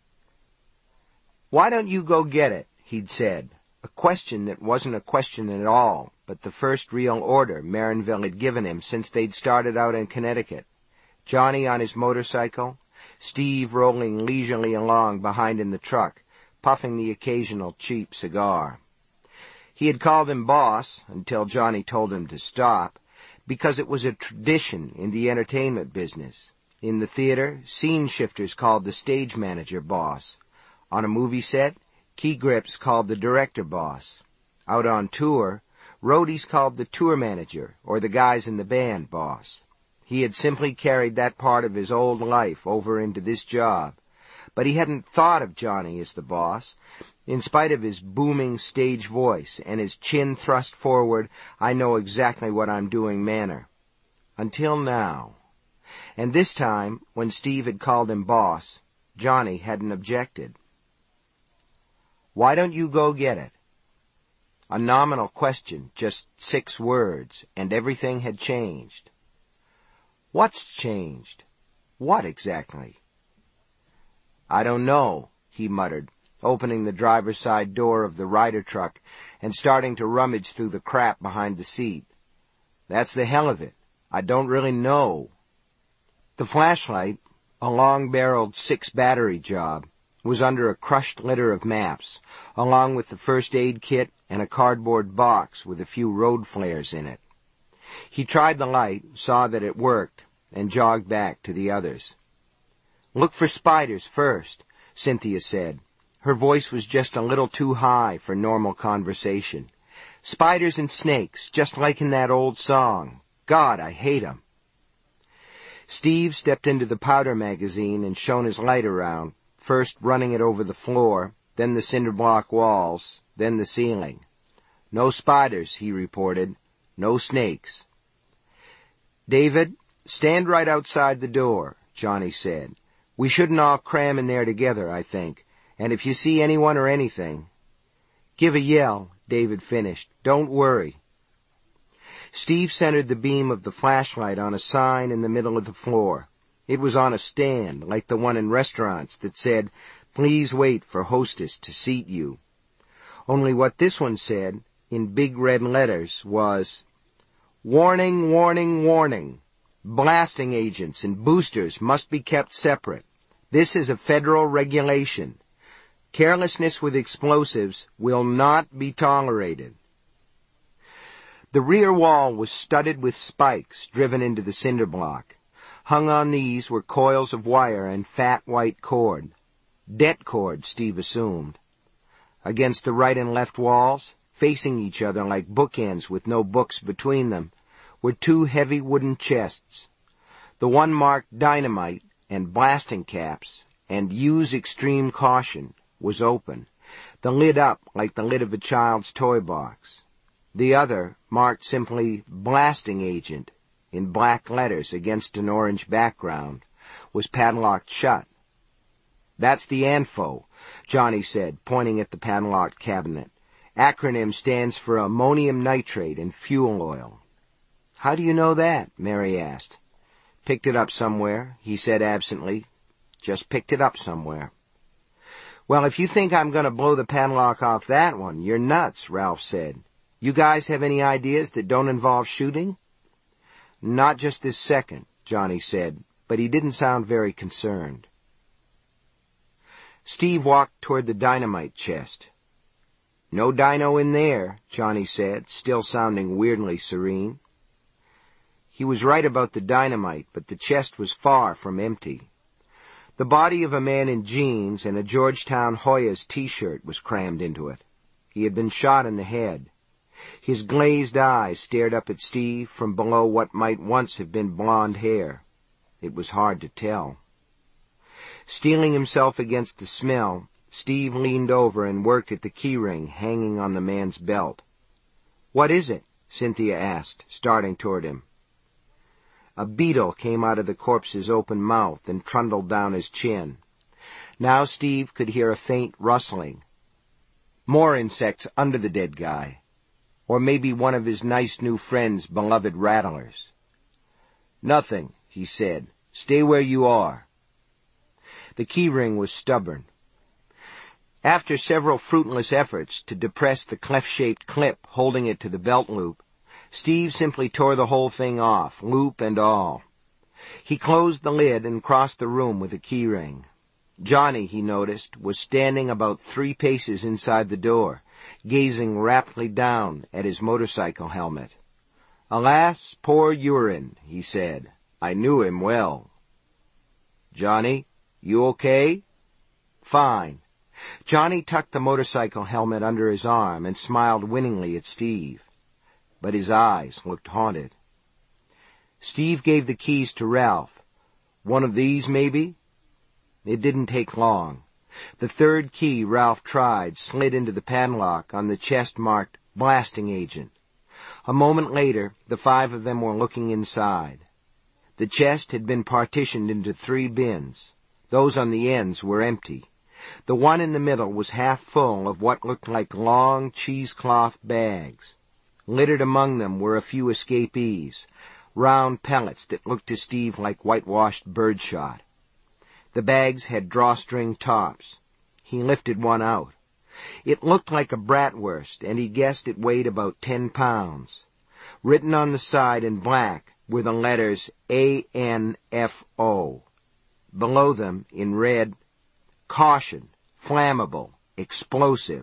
"Why don't you go get it?" he'd said, a question that wasn't a question at all, but the first real order Marinville had given him since they'd started out in Connecticut. Johnny on his motorcycle, Steve rolling leisurely along behind in the truck, puffing the occasional cheap cigar. He had called him boss, until Johnny told him to stop, because it was a tradition in the entertainment business. In the theater, scene shifters called the stage manager boss. On a movie set, key grips called the director boss. Out on tour, roadies called the tour manager, or the guys in the band, boss. He had simply carried that part of his old life over into this job, but he hadn't thought of Johnny as the boss. In spite of his booming stage voice and his chin thrust forward, I know exactly what I'm doing manner. Until now. And this time, when Steve had called him boss, Johnny hadn't objected. "Why don't you go get it?" A nominal question, just 6 words, and everything had changed. "What's changed? What exactly?" "I don't know," he muttered, opening the driver's side door of the Ryder truck and starting to rummage through the crap behind the seat. "That's the hell of it. I don't really know." The flashlight, a long-barreled 6-battery job, was under a crushed litter of maps, along with the first aid kit and a cardboard box with a few road flares in it. He tried the light, saw that it worked, and jogged back to the others. "Look for spiders first," Cynthia said. Her voice was just a little too high for normal conversation. "Spiders and snakes, just like in that old song. God, I hate 'em." Steve stepped into the powder magazine and shone his light around, first running it over the floor, then the cinder block walls, then the ceiling. "No spiders," he reported. "No snakes." "David, stand right outside the door," Johnny said. "We shouldn't all cram in there together, I think. And if you see anyone or anything—" "Give a yell," David finished. "Don't worry." Steve centered the beam of the flashlight on a sign in the middle of the floor. It was on a stand, like the one in restaurants, that said, "Please wait for hostess to seat you." Only what this one said, in big red letters, was, "Warning, warning, warning. Blasting agents and boosters must be kept separate. This is a federal regulation. Carelessness with explosives will not be tolerated. The rear wall was studded with spikes driven into the cinder block. Hung on these were coils of wire and fat white cord. Det cord, Steve assumed. Against the right and left walls, facing each other like bookends with no books between them, were two heavy wooden chests. The one marked dynamite and blasting caps and use extreme caution was open, the lid up like the lid of a child's toy box. The other, marked simply blasting agent in black letters against an orange background, was padlocked shut. That's the ANFO, Johnny said, pointing at the padlocked cabinet. Acronym stands for ammonium nitrate and fuel oil. How do you know that? Mary asked. Picked it up somewhere, he said absently. Just picked it up somewhere. Well, if you think I'm going to blow the padlock off that one, you're nuts, Ralph said. You guys have any ideas that don't involve shooting? Not just this second, Johnny said, but he didn't sound very concerned. Steve walked toward the dynamite chest. No dino in there, Johnny said, still sounding weirdly serene. He was right about the dynamite, but the chest was far from empty. The body of a man in jeans and a Georgetown Hoyas t-shirt was crammed into it. He had been shot in the head. His glazed eyes stared up at Steve from below what might once have been blonde hair. It was hard to tell. Steeling himself against the smell, Steve leaned over and worked at the keyring hanging on the man's belt. "What is it?" Cynthia asked, starting toward him. A beetle came out of the corpse's open mouth and trundled down his chin. Now Steve could hear a faint rustling. More insects under the dead guy. Or maybe one of his nice new friend's beloved rattlers. "Nothing," he said. "Stay where you are." The keyring was stubborn. After several fruitless efforts to depress the cleft-shaped clip holding it to the belt loop, Steve simply tore the whole thing off, loop and all. He closed the lid and crossed the room with the keyring. Johnny, he noticed, was standing about 3 paces inside the door, gazing raptly down at his motorcycle helmet. "Alas, poor urine," he said. "I knew him well." "Johnny, you okay?" "Fine." Johnny tucked the motorcycle helmet under his arm and smiled winningly at Steve. But his eyes looked haunted. Steve gave the keys to Ralph. "One of these, maybe?" It didn't take long. The third key Ralph tried slid into the padlock on the chest marked blasting agent. A moment later, the 5 of them were looking inside. The chest had been partitioned into 3 bins. Those on the ends were empty. The one in the middle was half full of what looked like long cheesecloth bags. Littered among them were a few escapees, round pellets that looked to Steve like whitewashed birdshot. The bags had drawstring tops. He lifted one out. It looked like a bratwurst, and he guessed it weighed about 10 pounds. Written on the side in black were the letters ANFO. Below them, in red, "Caution, flammable, explosive."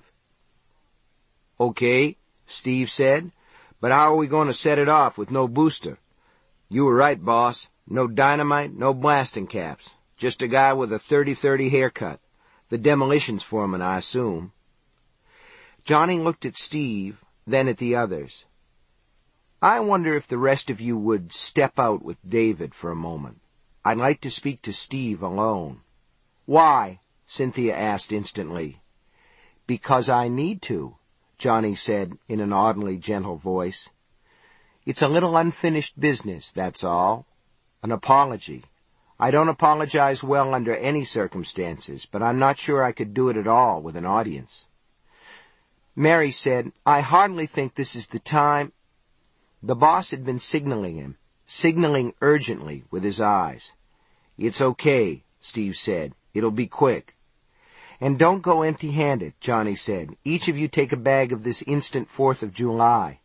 "Okay," Steve said, "but how are we going to set it off with no booster?" "You were right, boss. No dynamite, no blasting caps. Just a guy with a 30-30 haircut. The demolitions foreman, I assume." Johnny looked at Steve, then at the others. "I wonder if the rest of you would step out with David for a moment. I'd like to speak to Steve alone." "Why?" Cynthia asked instantly. "Because I need to," Johnny said in an oddly gentle voice. "It's a little unfinished business, that's all. An apology. I don't apologize well under any circumstances, but I'm not sure I could do it at all with an audience." Mary said, "I hardly think this is the time." The boss had been signaling him, signaling urgently with his eyes. "It's okay," Steve said. "It'll be quick." "And don't go empty-handed," Johnny said. "Each of you take a bag of this instant 4th of July.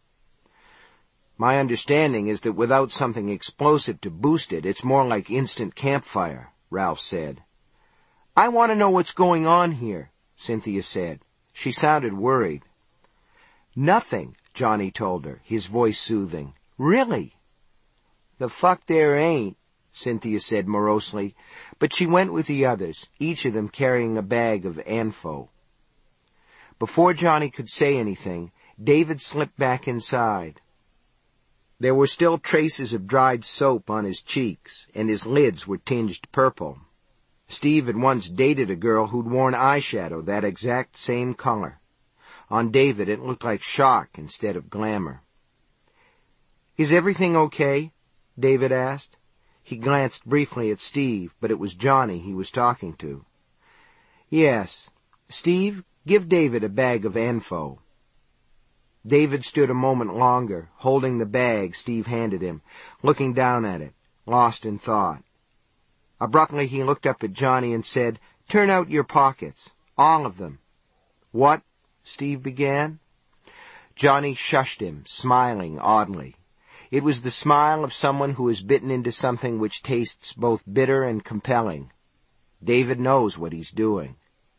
"My understanding is that without something explosive to boost it, it's more like instant campfire," Ralph said. "I want to know what's going on here," Cynthia said. She sounded worried. "Nothing," Johnny told her, his voice soothing. "Really." "The fuck there ain't," Cynthia said morosely, but she went with the others, each of them carrying a bag of Anfo. Before Johnny could say anything, David slipped back inside. There were still traces of dried soap on his cheeks, and his lids were tinged purple. Steve had once dated a girl who'd worn eyeshadow that exact same color. On David, it looked like shock instead of glamour. "Is everything okay?" David asked. He glanced briefly at Steve, but it was Johnny he was talking to. "Yes. Steve, give David a bag of Anfo." David stood a moment longer, holding the bag Steve handed him, looking down at it, lost in thought. Abruptly he looked up at Johnny and said, "Turn out your pockets. All of them." "What?" Steve began. Johnny shushed him, smiling oddly. It was the smile of someone who has bitten into something which tastes both bitter and compelling. David knows what he's doing.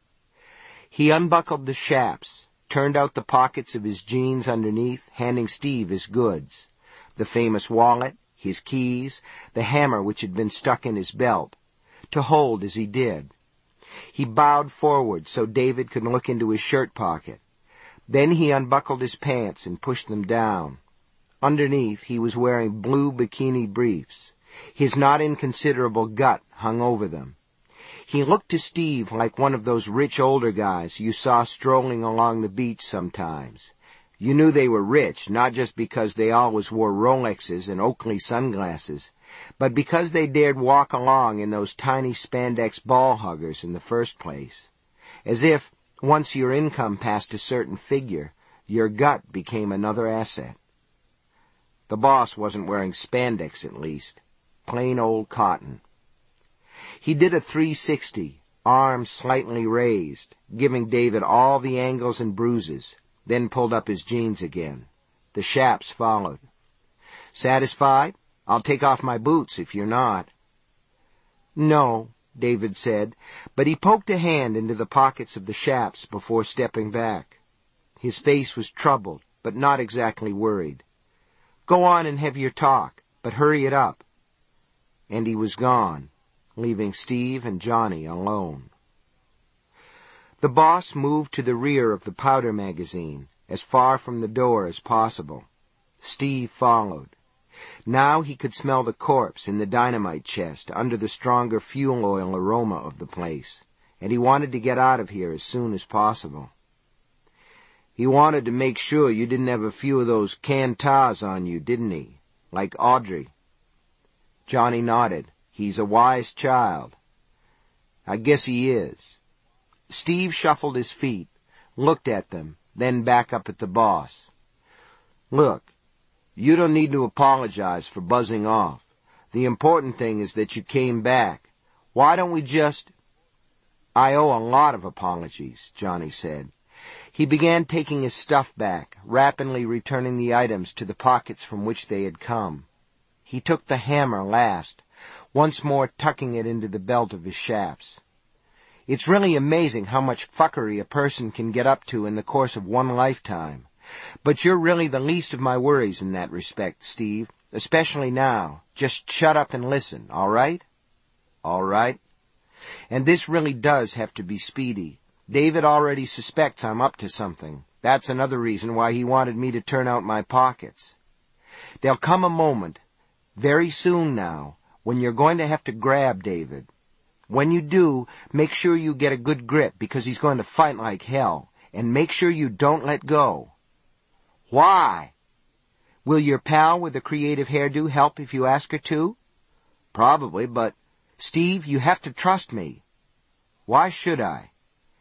He unbuckled the chaps, turned out the pockets of his jeans underneath, handing Steve his goods: the famous wallet, his keys, the hammer which had been stuck in his belt, to hold as he did. He bowed forward so David could look into his shirt pocket. Then he unbuckled his pants and pushed them down. Underneath, he was wearing blue bikini briefs. His not inconsiderable gut hung over them. He looked to Steve like one of those rich older guys you saw strolling along the beach sometimes. You knew they were rich, not just because they always wore Rolexes and Oakley sunglasses, but because they dared walk along in those tiny spandex ball huggers in the first place. As if, once your income passed a certain figure, your gut became another asset. The boss wasn't wearing spandex, at least. Plain old cotton. He did a 360, arms slightly raised, giving David all the angles and bruises, then pulled up his jeans again. The chaps followed. "Satisfied? I'll take off my boots if you're not." "No," David said, but he poked a hand into the pockets of the chaps before stepping back. His face was troubled, but not exactly worried. "Go on and have your talk, but hurry it up." And he was gone, leaving Steve and Johnny alone. The boss moved to the rear of the powder magazine, as far from the door as possible. Steve followed. Now he could smell the corpse in the dynamite chest under the stronger fuel oil aroma of the place, and he wanted to get out of here as soon as possible. "He wanted to make sure you didn't have a few of those Cantars on you, didn't he? Like Audrey?" Johnny nodded. "He's a wise child." "I guess he is." Steve shuffled his feet, looked at them, then back up at the boss. "Look, you don't need to apologize for buzzing off. The important thing is that you came back. Why don't we just—" "I owe a lot of apologies," Johnny said. He began taking his stuff back, rapidly returning the items to the pockets from which they had come. He took the hammer last, once more tucking it into the belt of his chaps. "It's really amazing how much fuckery a person can get up to in the course of one lifetime. But you're really the least of my worries in that respect, Steve, especially now. Just shut up and listen, all right?" "All right." "And this really does have to be speedy. David already suspects I'm up to something. That's another reason why he wanted me to turn out my pockets. There'll come a moment, very soon now, when you're going to have to grab David. When you do, make sure you get a good grip, because he's going to fight like hell, and make sure you don't let go." "Why?" "Will your pal with the creative hairdo help if you ask her to?" "Probably, but—" "Steve, you have to trust me." "Why should I?"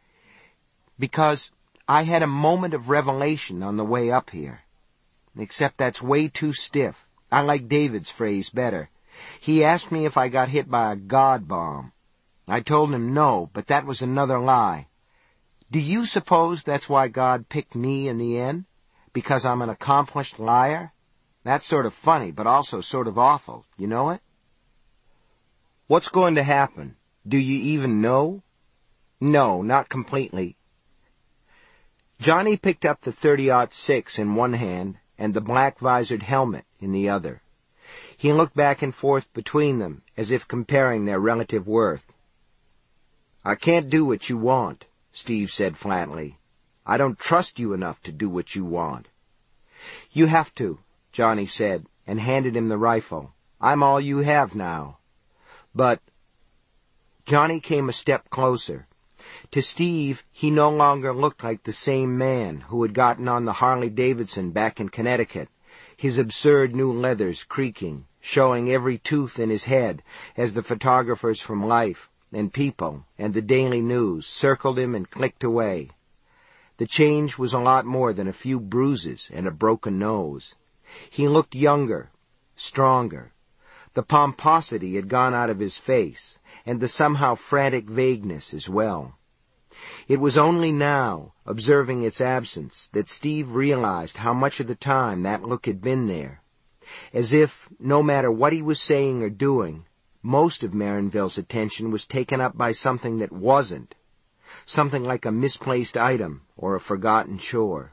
"Because I had a moment of revelation on the way up here. Except that's way too stiff. I like David's phrase better. He asked me if I got hit by a God bomb. I told him no, but that was another lie. Do you suppose that's why God picked me in the end? Because I'm an accomplished liar? That's sort of funny, but also sort of awful. You know it?" "What's going to happen? Do you even know?" No, not completely. Johnny picked up the .30-06 in one hand and the black-visored helmet in the other. He looked back and forth between them, as if comparing their relative worth. "I can't do what you want," Steve said flatly. "I don't trust you enough to do what you want." "You have to," Johnny said, and handed him the rifle. "I'm all you have now." "But—" Johnny came a step closer. To Steve, he no longer looked like the same man who had gotten on the Harley-Davidson back in Connecticut, his absurd new leathers creaking, showing every tooth in his head as the photographers from Life and People and the Daily News circled him and clicked away. The change was a lot more than a few bruises and a broken nose. He looked younger, stronger. The pomposity had gone out of his face, and the somehow frantic vagueness as well. It was only now, observing its absence, that Steve realized how much of the time that look had been there. As if, no matter what he was saying or doing, most of Marinville's attention was taken up by something that wasn't, something like a misplaced item or a forgotten chore.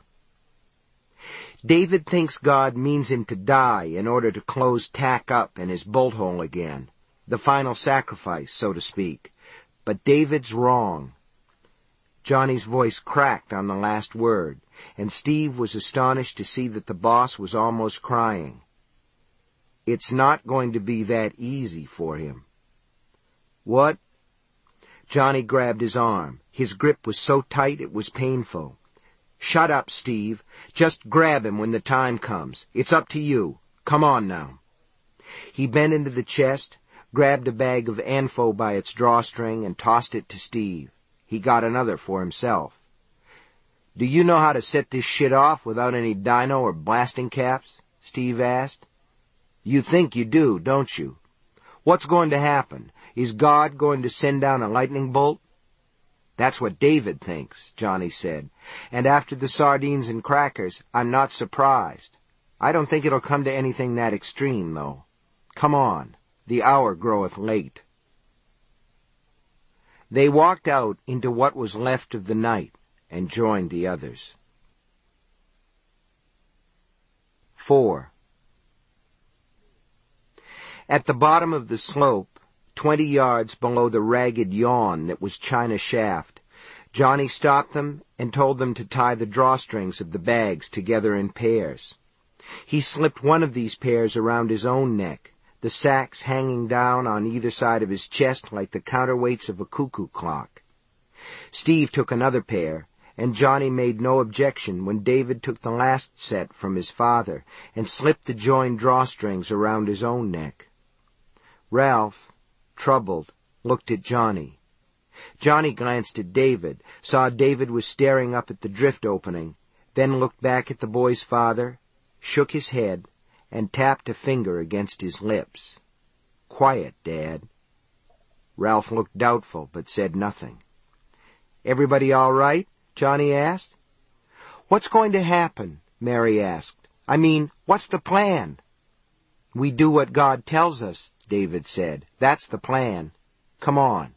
David thinks God means him to die in order to close Tack up in his bolt hole again, the final sacrifice, so to speak. But David's wrong. Johnny's voice cracked on the last word, and Steve was astonished to see that the boss was almost crying. It's not going to be that easy for him. What? Johnny grabbed his arm. His grip was so tight it was painful. Shut up, Steve. Just grab him when the time comes. It's up to you. Come on now. He bent into the chest, grabbed a bag of Anfo by its drawstring, and tossed it to Steve. He got another for himself. "Do you know how to set this shit off without any dyno or blasting caps?" Steve asked. "You think you do, don't you? What's going to happen? Is God going to send down a lightning bolt?" "That's what David thinks," Johnny said. "And after the sardines and crackers, I'm not surprised. I don't think it'll come to anything that extreme, though. Come on. The hour groweth late." They walked out into what was left of the night and joined the others. 4. At the bottom of the slope, 20 yards below the ragged yawn that was China Shaft, Johnny stopped them and told them to tie the drawstrings of the bags together in pairs. He slipped one of these pairs around his own neck, the sacks hanging down on either side of his chest like the counterweights of a cuckoo clock. Steve took another pair, and Johnny made no objection when David took the last set from his father and slipped the joined drawstrings around his own neck. Ralph, troubled, looked at Johnny. Johnny glanced at David, saw David was staring up at the drift opening, then looked back at the boy's father, shook his head, and tapped a finger against his lips. "Quiet, Dad." Ralph looked doubtful, but said nothing. "Everybody all right?" Johnny asked. "What's going to happen?" Mary asked. "I mean, what's the plan?" "We do what God tells us," David said. "That's the plan. Come on."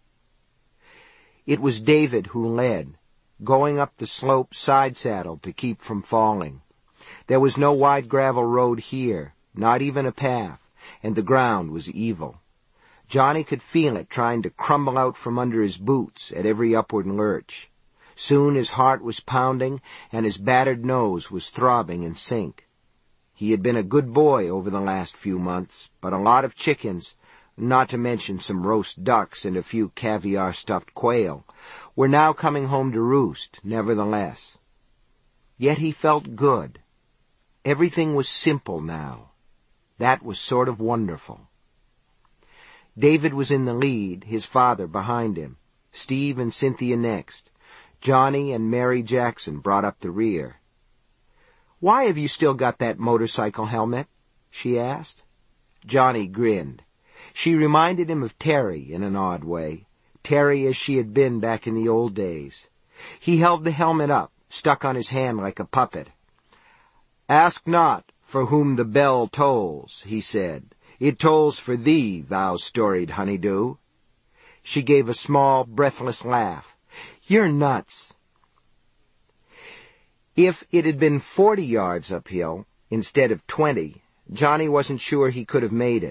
It was David who led, going up the slope side-saddled to keep from falling. There was no wide gravel road here, not even a path, and the ground was evil. Johnny could feel it trying to crumble out from under his boots at every upward lurch. Soon his heart was pounding, and his battered nose was throbbing in sync. He had been a good boy over the last few months, but a lot of chickens, not to mention some roast ducks and a few caviar-stuffed quail, were now coming home to roost, nevertheless. Yet he felt good. Everything was simple now. That was sort of wonderful. David was in the lead, his father behind him, Steve and Cynthia next. Johnny and Mary Jackson brought up the rear. "Why have you still got that motorcycle helmet?" she asked. Johnny grinned. She reminded him of Terry in an odd way, Terry as she had been back in the old days. He held the helmet up, stuck on his hand like a puppet. "Ask not for whom the bell tolls," he said. "It tolls for thee, thou storied honeydew." She gave a small, breathless laugh. "You're nuts." If it had been 40 yards uphill instead of 20, Johnny wasn't sure he could have made it.